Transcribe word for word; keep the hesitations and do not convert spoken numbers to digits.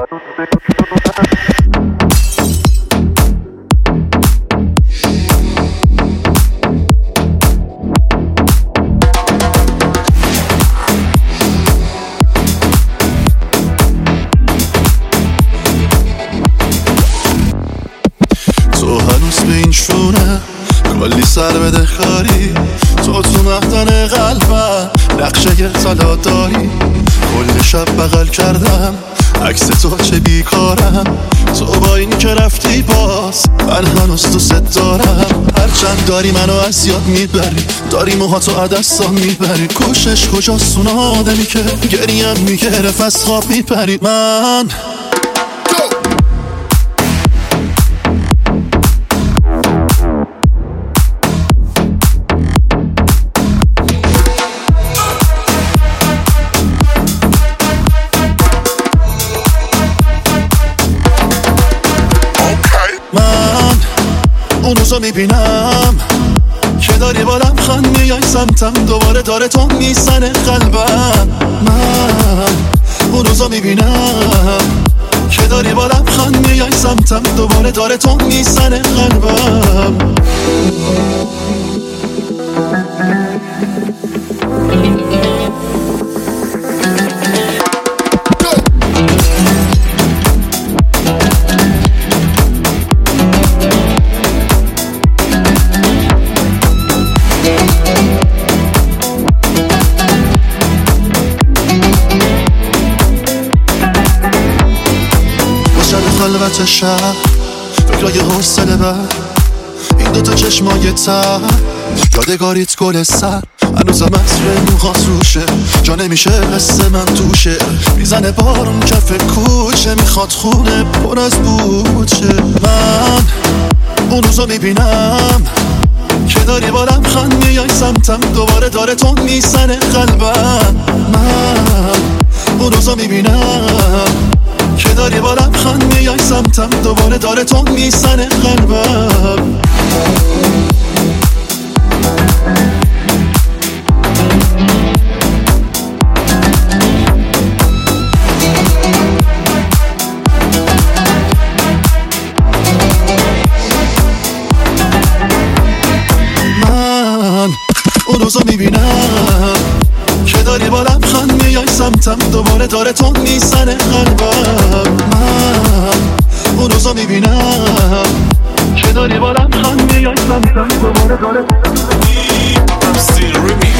تو هنوز به این شونه کلی سر بده خاری، تو تو مهدن قلبم نقشه طلا داری. کل شب بغل کردم عکس تو چه بیکارم، تو با این که رفتی باز من هنوز دوست دارم. هرچند داری منو از یاد میبری، داری موهاتو عدستان میبری، کوشش کجاست اون آدمی که گریم میگرف از خواب میپری. من اون روزو میبینم که داری با لبخند میای سمتم، دوباره داره تو میزنه قلبم. من اون روزو میبینم که داری با لبخند میای سمتم، دوباره داره تو میزنه قلبم. خلوت شب فکرای حوصله بر این دوتا چشمای تر، یادگاریت گل سر هنوزم عطر موهات روشه، جا نمیشه حس من توشه، میزنه بارون کف کوچه، میخواد خونه پر از بوچه. من اون روزو میبینم که داری با لبخند میای سمتم، دوباره داره تو میزنه قلبم. من اون روزو میبینم که داری با لبخند میای سمتم، دوباره داره تو میزنه قلبم. من اون روزو میبینم که داری با لبخند میای سمتم، دوباره داره تو میزنه قلبم. من اون روزا میبینم که داری با لبخند میای سمتم، دوباره داره